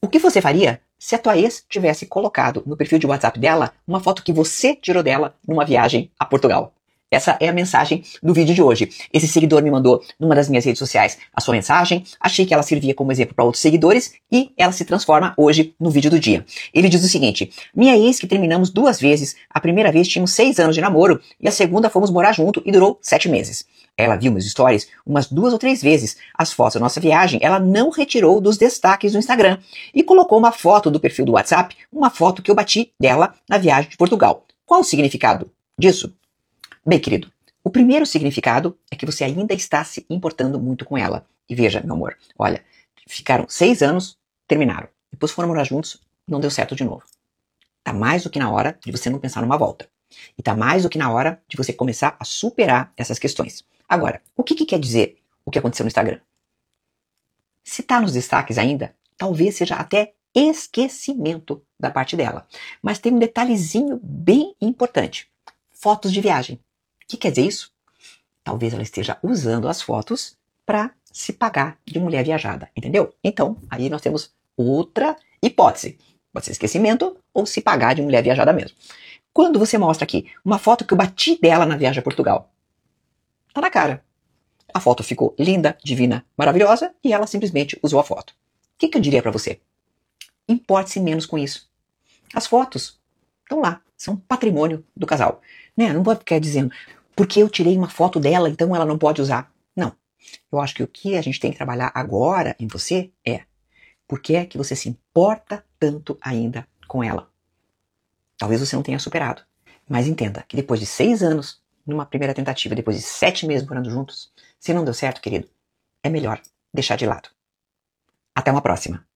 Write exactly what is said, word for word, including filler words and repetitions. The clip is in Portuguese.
O que você faria se a tua ex tivesse colocado no perfil de WhatsApp dela uma foto que você tirou dela numa viagem a Portugal? Essa é a mensagem do vídeo de hoje. Esse seguidor me mandou numa das minhas redes sociais a sua mensagem, achei que ela servia como exemplo para outros seguidores e ela se transforma hoje no vídeo do dia. Ele diz o seguinte: minha ex que terminamos duas vezes, a primeira vez tínhamos seis anos de namoro e a segunda fomos morar junto e durou sete meses. Ela viu meus stories umas duas ou três vezes. As fotos da nossa viagem ela não retirou dos destaques do Instagram e colocou uma foto do perfil do WhatsApp, uma foto que eu bati dela na viagem de Portugal. Qual o significado disso? Bem, querido, o primeiro significado é que você ainda está se importando muito com ela. E veja, meu amor, olha, ficaram seis anos, terminaram. Depois foram morar juntos, não deu certo de novo. Tá mais do que na hora de você não pensar numa volta. E tá mais do que na hora de você começar a superar essas questões. Agora, o que, que quer dizer o que aconteceu no Instagram? Se tá nos destaques ainda, talvez seja até esquecimento da parte dela. Mas tem um detalhezinho bem importante. Fotos de viagem. O que quer dizer isso? Talvez ela esteja usando as fotos para se pagar de mulher viajada, entendeu? Então, aí nós temos outra hipótese. Pode ser esquecimento ou se pagar de mulher viajada mesmo. Quando você mostra aqui uma foto que eu bati dela na viagem a Portugal, tá na cara. A foto ficou linda, divina, maravilhosa e ela simplesmente usou a foto. O que, que eu diria para você? Importe-se menos com isso. As fotos estão lá, são patrimônio do casal. Né? Não pode ficar dizendo, porque eu tirei uma foto dela, então ela não pode usar. Não. Eu acho que o que a gente tem que trabalhar agora em você é, por que é que você se importa tanto ainda com ela? Talvez você não tenha superado. Mas entenda que depois de seis anos, numa primeira tentativa, depois de sete meses morando juntos, se não deu certo, querido, é melhor deixar de lado. Até uma próxima.